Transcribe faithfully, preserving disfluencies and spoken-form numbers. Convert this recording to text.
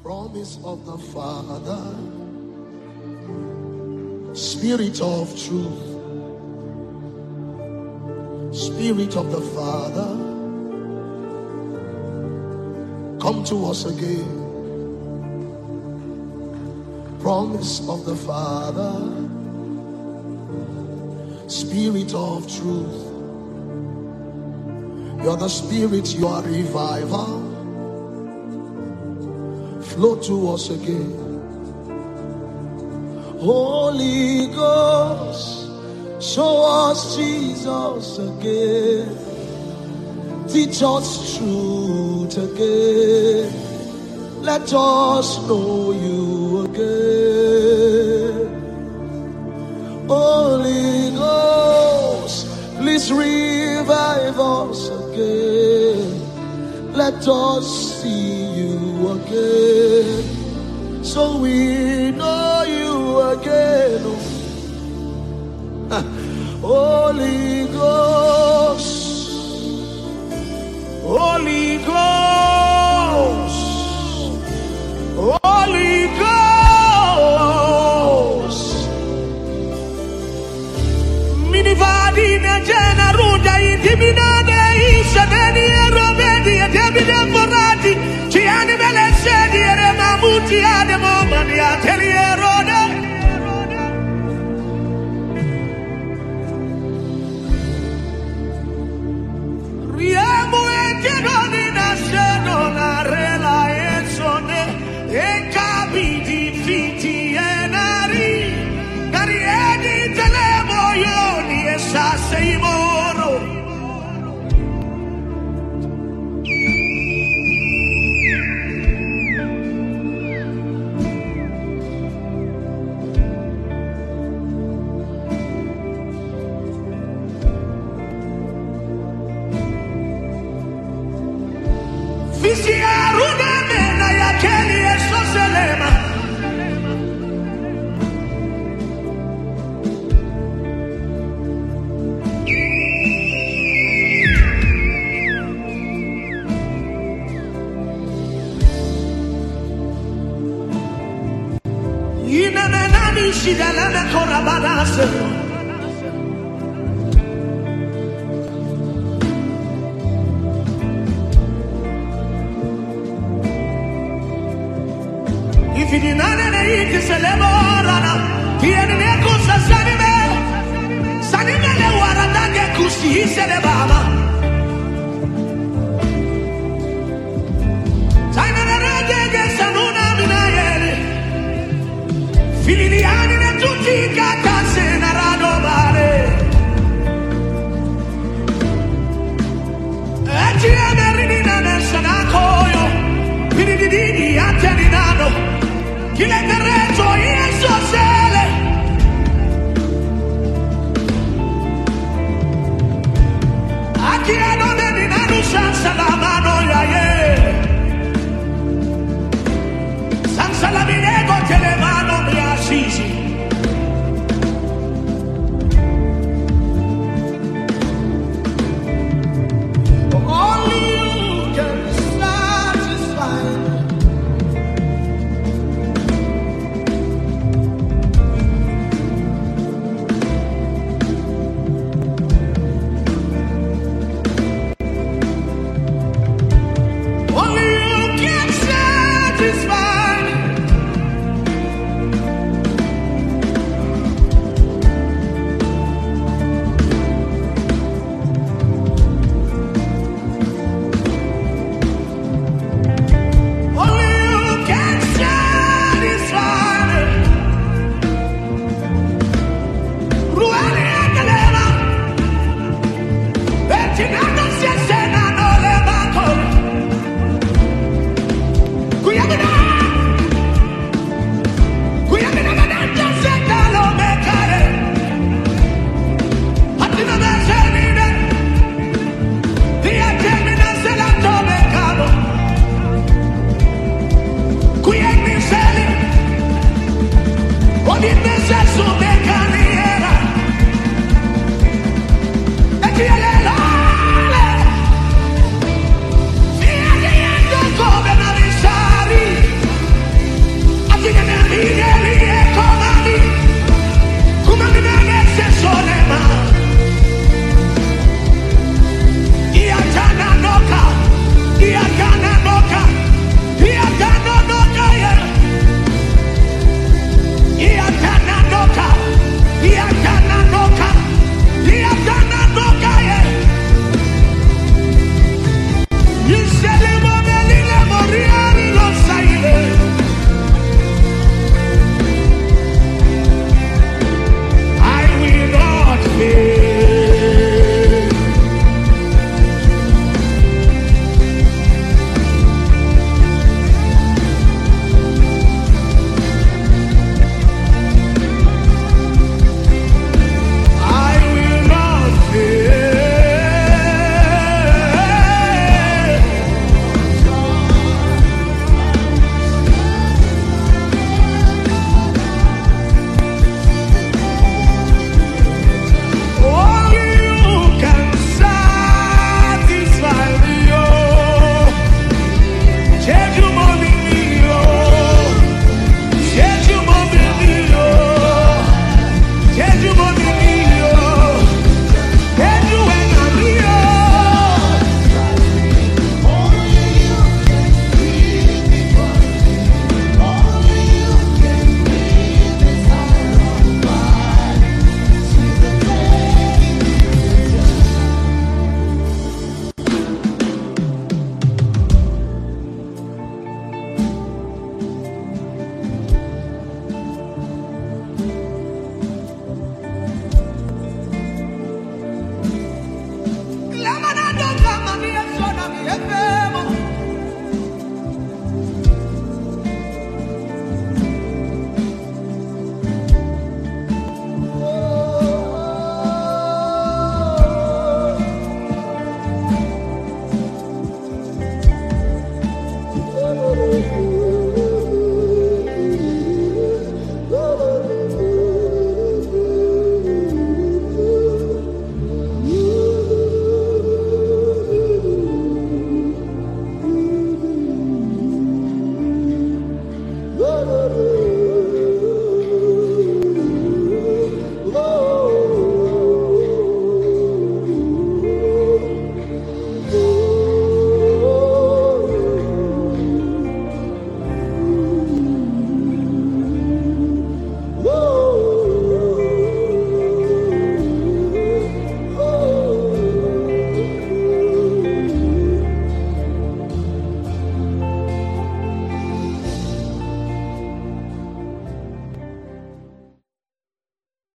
Promise of the Father, Spirit of truth, Spirit of the Father, come to us again. Promise of the Father, Spirit of truth, you're the Spirit, you are revival. Flow to us again. Holy Ghost, show us Jesus again. Teach us truth again. Let us know you again. Holy Ghost, please revive us again. Let us see you again, so we know you again. Holy Ghost, Holy Ghost, Holy Ghost. Minivadi na jena ruda intimidade isadeni erobedi edebide moradi chiani mele sedi ere mamuti ade momani ateli erode. Riemu ekedoni na shedo na rela esone ekabidi fiti enari kari edi telemo yoni esase imoro. If you did not eat the celebrana, he had an echo sanime, sanime le waranda de kusi celebama. Time and a rege sanuna minayele, Filiani ne tutti kata senarado mare. Eti emerini na nesanakoyo, Piridi anteninano. Chi le terreggio in suo sele a chi non è di nanuscianza la mano ya ye